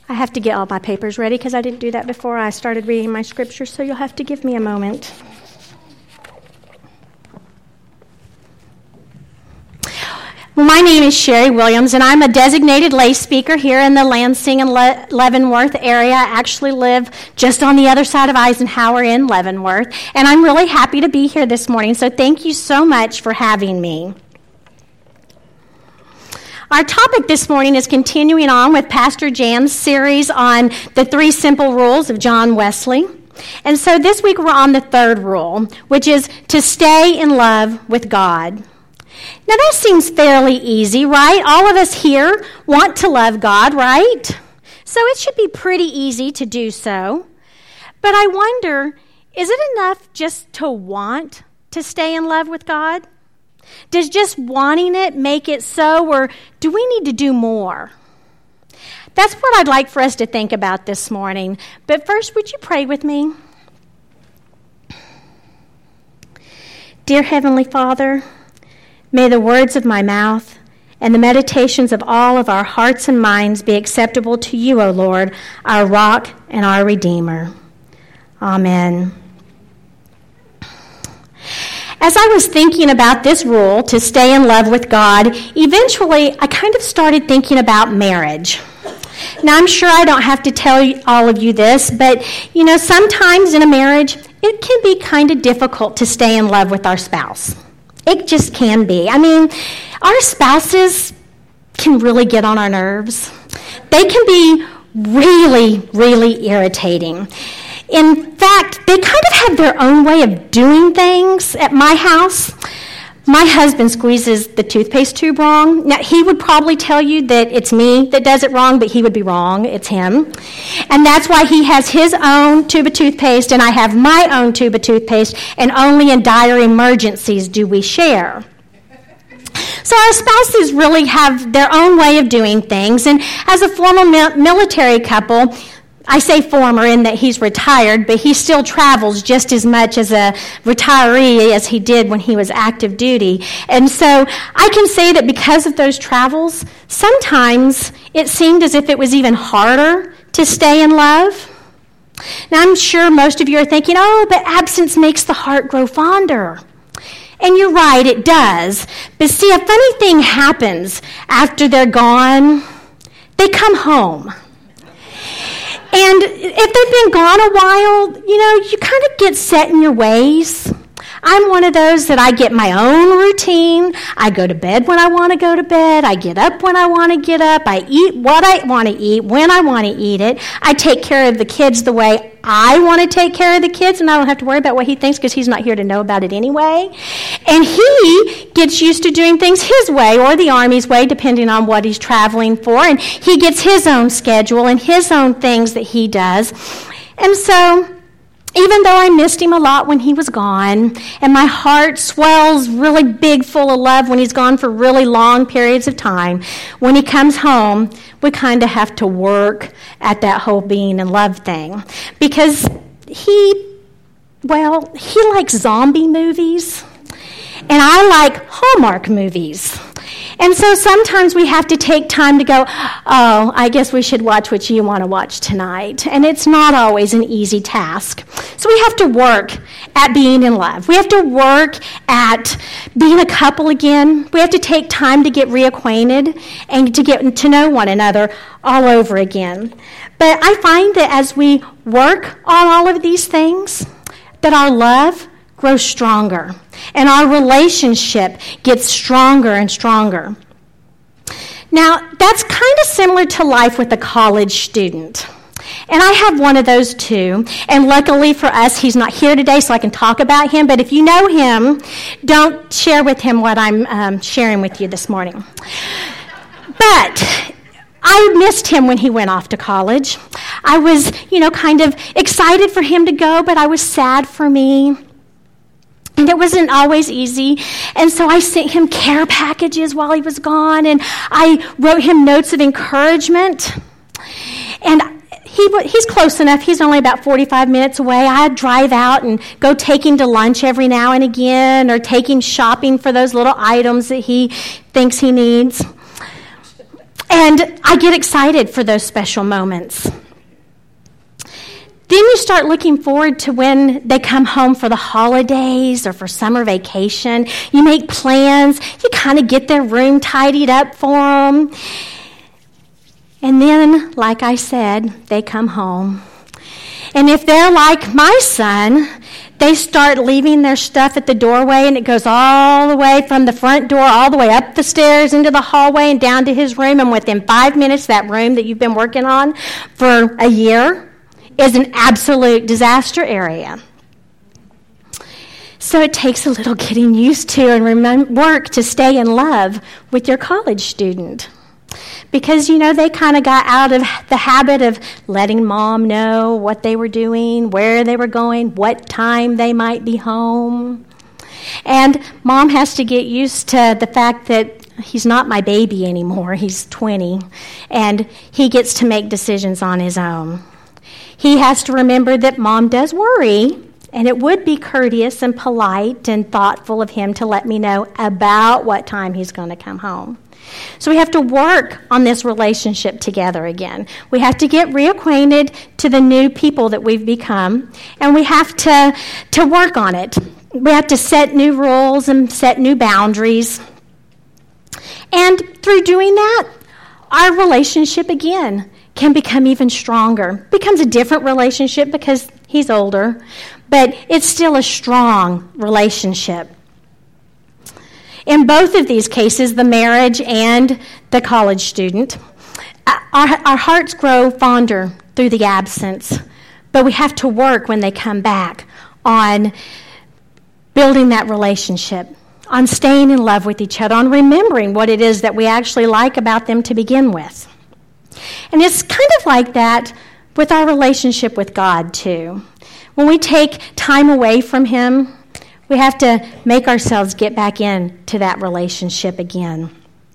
I have to get all my papers ready because I didn't do that before I started reading my scripture, so you'll have to give me a moment. Well, my name is Sherry Williams, and I'm a designated lay speaker here in the Lansing and Leavenworth area. I actually live just on the other side of Eisenhower in Leavenworth, and I'm really happy to be here this morning, so thank you so much for having me. Our topic this morning is continuing on with Pastor Jan's series on the 3 simple rules of John Wesley. And so this week we're on the 3rd rule, which is to stay in love with God. Now that seems fairly easy, right? All of us here want to love God, right? So it should be pretty easy to do so. But I wonder, is it enough just to want to stay in love with God? Does just wanting it make it so, or do we need to do more? That's what I'd like for us to think about this morning. But first, would you pray with me? Dear Heavenly Father, may the words of my mouth and the meditations of all of our hearts and minds be acceptable to you, O Lord, our rock and our Redeemer. Amen. As I was thinking about this rule to stay in love with God, eventually I kind of started thinking about marriage. Now, I'm sure I don't have to tell all of you this, but, sometimes in a marriage, it can be kind of difficult to stay in love with our spouse. It just can be. I mean, our spouses can really get on our nerves. They can be really, really irritating. In fact, they kind of have their own way of doing things at my house. My husband squeezes the toothpaste tube wrong. Now, he would probably tell you that it's me that does it wrong, but he would be wrong. It's him. And that's why he has his own tube of toothpaste, and I have my own tube of toothpaste, and only in dire emergencies do we share. So our spouses really have their own way of doing things, and as a former military couple, I say former in that he's retired, but he still travels just as much as a retiree as he did when he was active duty. And so I can say that because of those travels, sometimes it seemed as if it was even harder to stay in love. Now, I'm sure most of you are thinking, but absence makes the heart grow fonder. And you're right, it does. But see, a funny thing happens after they're gone. They come home. And if they've been gone a while, you kind of get set in your ways. I'm one of those that I get my own routine. I go to bed when I want to go to bed. I get up when I want to get up. I eat what I want to eat when I want to eat it. I take care of the kids the way I want to take care of the kids, and I don't have to worry about what he thinks because he's not here to know about it anyway. And he gets used to doing things his way or the Army's way, depending on what he's traveling for. And he gets his own schedule and his own things that he does. And so, even though I missed him a lot when he was gone, and my heart swells really big full of love when he's gone for really long periods of time, when he comes home, we kind of have to work at that whole being in love thing. Because he likes zombie movies, and I like Hallmark movies. And so sometimes we have to take time to go, I guess we should watch what you want to watch tonight. And it's not always an easy task. So we have to work at being in love. We have to work at being a couple again. We have to take time to get reacquainted and to get to know one another all over again. But I find that as we work on all of these things, that our love grows stronger, and our relationship gets stronger and stronger. Now, that's kind of similar to life with a college student. And I have one of those too. And luckily for us, he's not here today, so I can talk about him. But if you know him, don't share with him what I'm sharing with you this morning. But I missed him when he went off to college. I was, kind of excited for him to go, but I was sad for me. And it wasn't always easy. And so I sent him care packages while he was gone, and I wrote him notes of encouragement. And he's close enough. He's only about 45 minutes away. I'd drive out and go take him to lunch every now and again, or take him shopping for those little items that he thinks he needs. And I get excited for those special moments. Then you start looking forward to when they come home for the holidays or for summer vacation. You make plans. You kind of get their room tidied up for them. And then, like I said, they come home. And if they're like my son, they start leaving their stuff at the doorway, and it goes all the way from the front door, all the way up the stairs, into the hallway, and down to his room. And within 5 minutes, that room that you've been working on for a year is an absolute disaster area. So it takes a little getting used to and work to stay in love with your college student. Because, they kind of got out of the habit of letting mom know what they were doing, where they were going, what time they might be home. And mom has to get used to the fact that he's not my baby anymore. He's 20, and he gets to make decisions on his own. He has to remember that mom does worry, and it would be courteous and polite and thoughtful of him to let me know about what time he's going to come home. So we have to work on this relationship together again. We have to get reacquainted to the new people that we've become, and we have to work on it. We have to set new rules and set new boundaries. And through doing that, our relationship again can become even stronger. Becomes a different relationship because he's older, but it's still a strong relationship. In both of these cases, the marriage and the college student, our hearts grow fonder through the absence, but we have to work when they come back on building that relationship, on staying in love with each other, on remembering what it is that we actually like about them to begin with. And it's kind of like that with our relationship with God, too. When we take time away from Him, we have to make ourselves get back into that relationship again.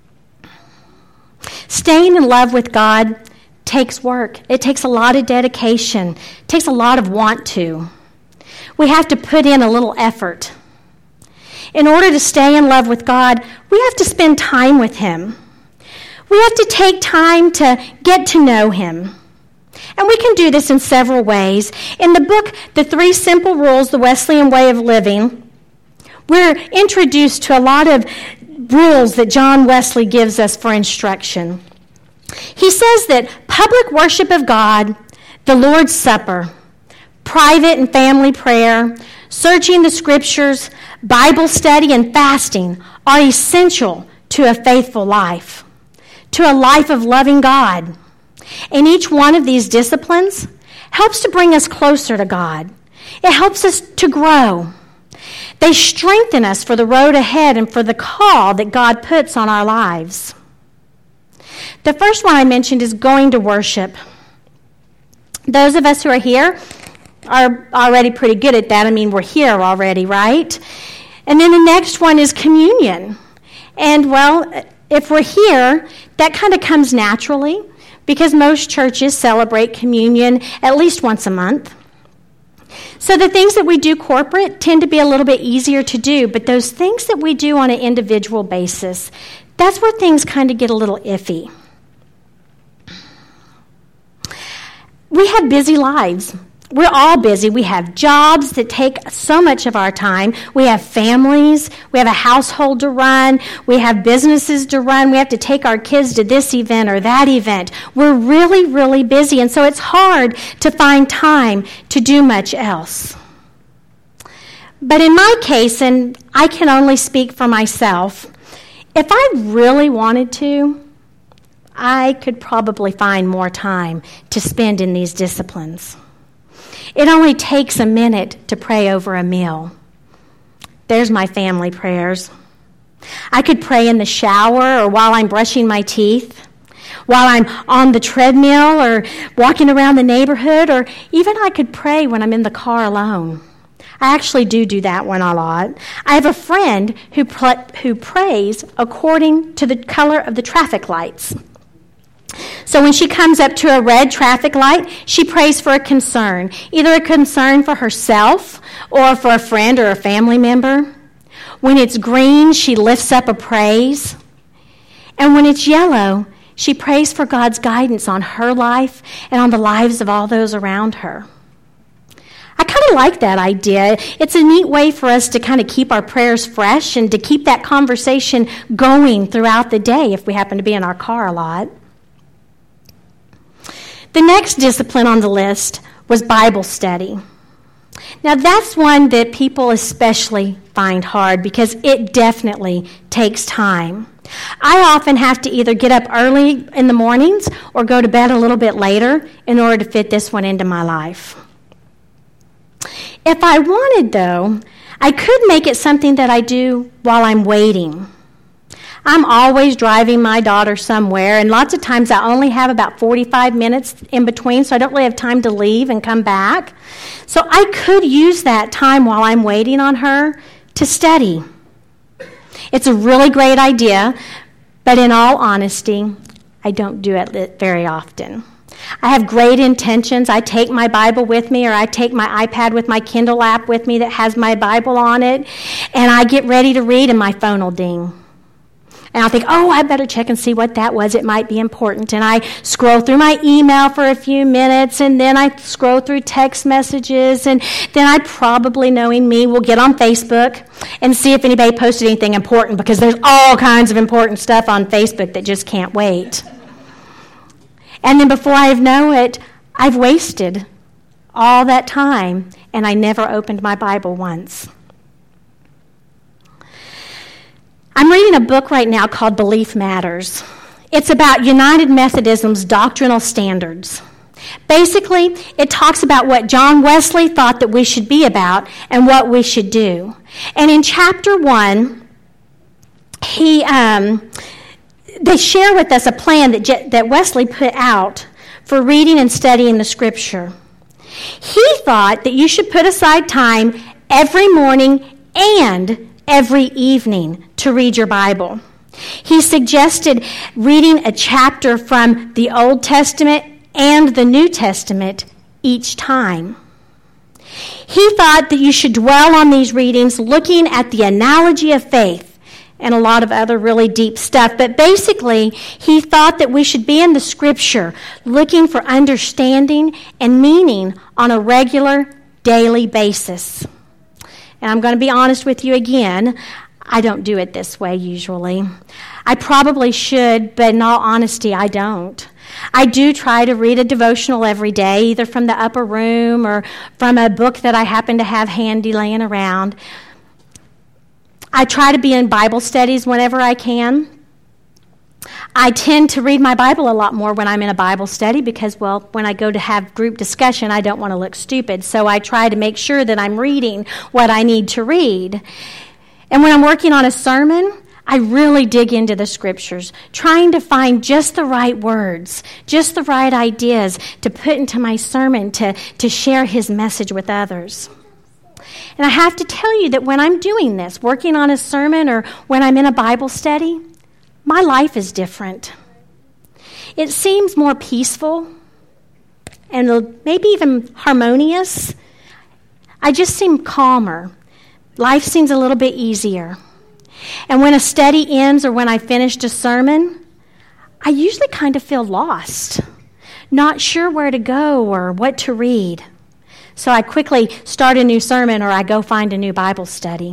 Staying in love with God takes work. It takes a lot of dedication. It takes a lot of want to. We have to put in a little effort. In order to stay in love with God, we have to spend time with Him. We have to take time to get to know Him. And we can do this in several ways. In the book, The 3 Simple Rules, The Wesleyan Way of Living, we're introduced to a lot of rules that John Wesley gives us for instruction. He says that public worship of God, the Lord's Supper, private and family prayer, searching the Scriptures, Bible study, and fasting are essential to a faithful life, to a life of loving God. And each one of these disciplines helps to bring us closer to God. It helps us to grow. They strengthen us for the road ahead and for the call that God puts on our lives. The first one I mentioned is going to worship. Those of us who are here are already pretty good at that. I mean, we're here already, right? And then the next one is communion. And, well, if we're here, that kind of comes naturally because most churches celebrate communion at least once a month. So the things that we do corporate tend to be a little bit easier to do, but those things that we do on an individual basis, that's where things kind of get a little iffy. We have busy lives. We're all busy. We have jobs that take so much of our time. We have families. We have a household to run. We have businesses to run. We have to take our kids to this event or that event. We're really, really busy, and so it's hard to find time to do much else. But in my case, and I can only speak for myself, if I really wanted to, I could probably find more time to spend in these disciplines. It only takes a minute to pray over a meal. There's my family prayers. I could pray in the shower or while I'm brushing my teeth, while I'm on the treadmill or walking around the neighborhood, or even I could pray when I'm in the car alone. I actually do that one a lot. I have a friend who prays according to the color of the traffic lights. So when she comes up to a red traffic light, she prays for a concern, either a concern for herself or for a friend or a family member. When it's green, she lifts up a praise. And when it's yellow, She prays for God's guidance on her life and on the lives of all those around her. I kind of like that idea. It's a neat way for us to kind of keep our prayers fresh and to keep that conversation going throughout the day if we happen to be in our car a lot. The next discipline on the list was Bible study. Now, that's one that people especially find hard because it definitely takes time. I often have to either get up early in the mornings or go to bed a little bit later in order to fit this one into my life. If I wanted, though, I could make it something that I do while I'm waiting. I'm always driving my daughter somewhere, and lots of times I only have about 45 minutes in between, so I don't really have time to leave and come back. So I could use that time while I'm waiting on her to study. It's a really great idea, but in all honesty, I don't do it very often. I have great intentions. I take my Bible with me, or I take my iPad with my Kindle app with me that has my Bible on it, and I get ready to read, and my phone will ding. And I'll think, I better check and see what that was. It might be important. And I scroll through my email for a few minutes, and then I scroll through text messages, and then I probably, knowing me, will get on Facebook and see if anybody posted anything important, because there's all kinds of important stuff on Facebook that just can't wait. And then before I know it, I've wasted all that time, and I never opened my Bible once. I'm reading a book right now called Belief Matters. It's about United Methodism's doctrinal standards. Basically, it talks about what John Wesley thought that we should be about and what we should do. And in chapter 1, they share with us a plan that Wesley put out for reading and studying the Scripture. He thought that you should put aside time every morning and every evening to read your Bible. He suggested reading a chapter from the Old Testament and the New Testament each time. He thought that you should dwell on these readings looking at the analogy of faith and a lot of other really deep stuff. But basically, he thought that we should be in the Scripture looking for understanding and meaning on a regular, daily basis. And I'm going to be honest with you again, I don't do it this way usually. I probably should, but in all honesty, I don't. I do try to read a devotional every day, either from the upper room or from a book that I happen to have handy laying around. I try to be in Bible studies whenever I can. I tend to read my Bible a lot more when I'm in a Bible study because, when I go to have group discussion, I don't want to look stupid. So I try to make sure that I'm reading what I need to read. And when I'm working on a sermon, I really dig into the Scriptures, trying to find just the right words, just the right ideas to put into my sermon to share His message with others. And I have to tell you that when I'm doing this, working on a sermon or when I'm in a Bible study, my life is different. It seems more peaceful and maybe even harmonious. I just seem calmer. Life seems a little bit easier. And when a study ends or when I finished a sermon, I usually kind of feel lost, not sure where to go or what to read. So I quickly start a new sermon or I go find a new Bible study.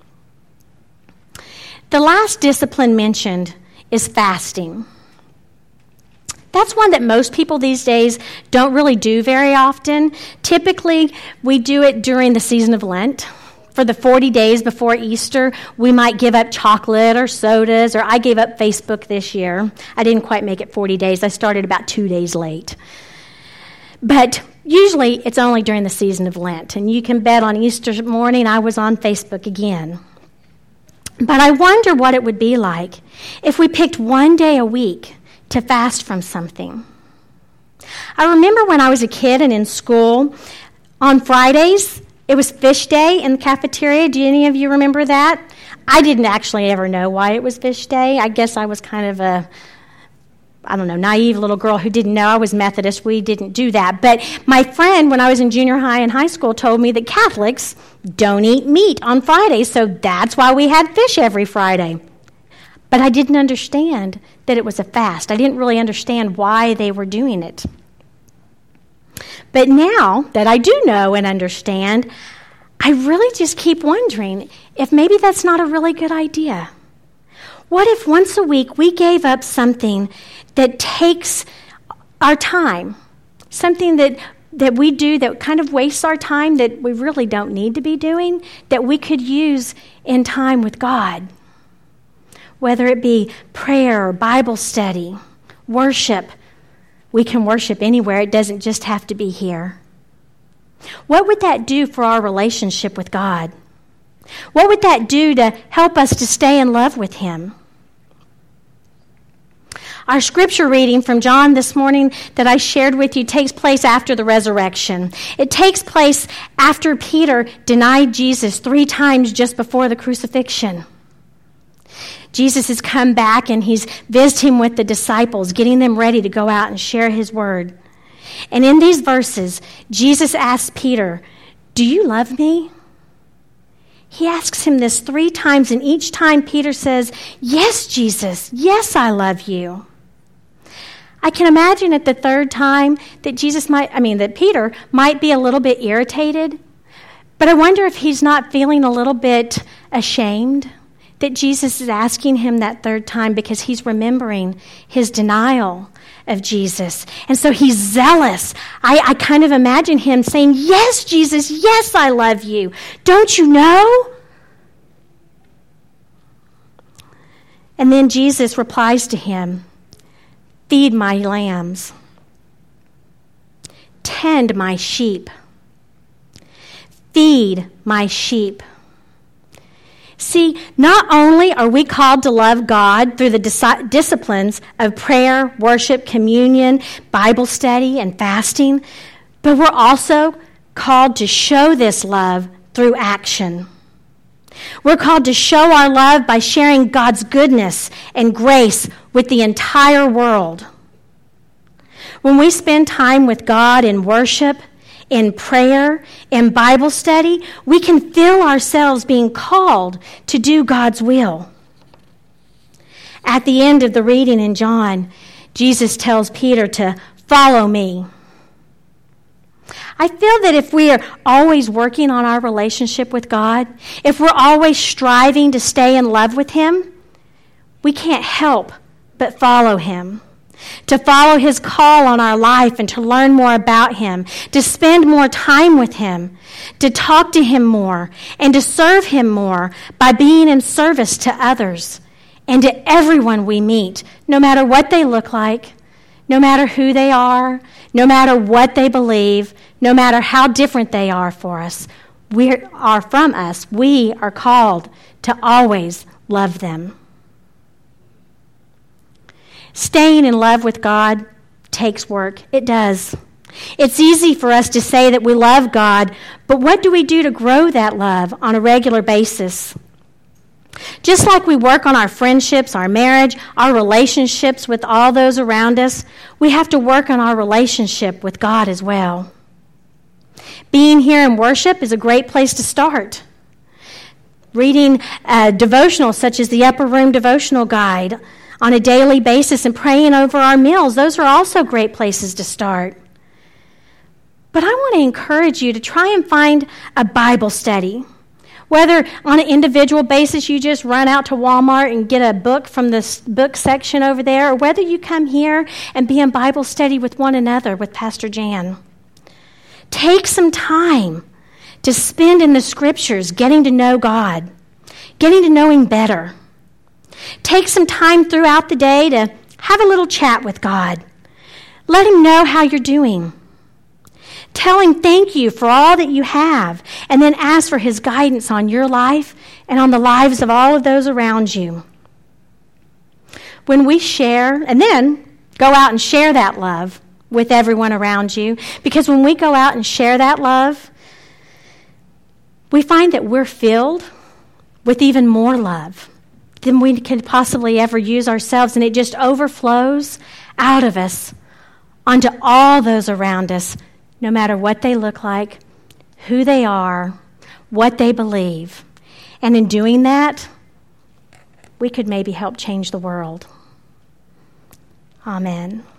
The last discipline mentioned is fasting. That's one that most people these days don't really do very often. Typically, we do it during the season of Lent. For the 40 days before Easter, we might give up chocolate or sodas, or I gave up Facebook this year. I didn't quite make it 40 days. I started about 2 days late. But usually, it's only during the season of Lent. And you can bet on Easter morning, I was on Facebook again. But I wonder what it would be like if we picked one day a week to fast from something. I remember when I was a kid and in school, on Fridays, it was fish day in the cafeteria. Do any of you remember that? I didn't actually ever know why it was fish day. I guess I was kind of a, naive little girl who didn't know. I was Methodist. We didn't do that. But my friend, when I was in junior high and high school, told me that Catholics don't eat meat on Fridays, so that's why we had fish every Friday. But I didn't understand that it was a fast. I didn't really understand why they were doing it. But now that I do know and understand, I really just keep wondering if maybe that's not a really good idea. What if once a week we gave up something that takes our time, something that we do that kind of wastes our time that we really don't need to be doing, that we could use in time with God? Whether it be prayer or Bible study, worship. We can worship anywhere. It doesn't just have to be here. What would that do for our relationship with God? What would that do to help us to stay in love with Him? Our scripture reading from John this morning that I shared with you takes place after the resurrection. It takes place after Peter denied Jesus 3 times just before the crucifixion. Jesus has come back and he's visiting with the disciples, getting them ready to go out and share his word. And in these verses, Jesus asks Peter, "Do you love me?" He asks him this 3 times, and each time Peter says, "Yes, Jesus, yes, I love you." I can imagine at the 3rd time that Peter might be a little bit irritated, but I wonder if he's not feeling a little bit ashamed that Jesus is asking him that 3rd time because he's remembering his denial of Jesus. And so he's zealous. I kind of imagine him saying, "Yes, Jesus, yes, I love you. Don't you know?" And then Jesus replies to him, "Feed my lambs. Tend my sheep. Feed my sheep." See, not only are we called to love God through the disciplines of prayer, worship, communion, Bible study, and fasting, but we're also called to show this love through action. We're called to show our love by sharing God's goodness and grace with the entire world. When we spend time with God in worship, in prayer, in Bible study, we can feel ourselves being called to do God's will. At the end of the reading in John, Jesus tells Peter to follow me. I feel that if we are always working on our relationship with God, if we're always striving to stay in love with Him, we can't help but follow Him. To follow His call on our life and to learn more about Him, to spend more time with Him, to talk to Him more, and to serve Him more by being in service to others and to everyone we meet, no matter what they look like, no matter who they are, no matter what they believe, no matter how different they are from us. We are called to always love them. Staying in love with God takes work. It does. It's easy for us to say that we love God, but what do we do to grow that love on a regular basis? Just like we work on our friendships, our marriage, our relationships with all those around us, we have to work on our relationship with God as well. Being here in worship is a great place to start. Reading devotionals such as the Upper Room Devotional Guide on a daily basis and praying over our meals, those are also great places to start. But I want to encourage you to try and find a Bible study. Whether on an individual basis you just run out to Walmart and get a book from the book section over there, or whether you come here and be in Bible study with one another with Pastor Jan. Take some time to spend in the Scriptures getting to know God, getting to know Him better. Take some time throughout the day to have a little chat with God. Let Him know how you're doing. Tell Him thank you for all that you have, and then ask for His guidance on your life and on the lives of all of those around you. When we share, and then go out and share that love with everyone around you, because when we go out and share that love, we find that we're filled with even more love than we can possibly ever use ourselves, and it just overflows out of us onto all those around us, no matter what they look like, who they are, what they believe. And in doing that, we could maybe help change the world. Amen.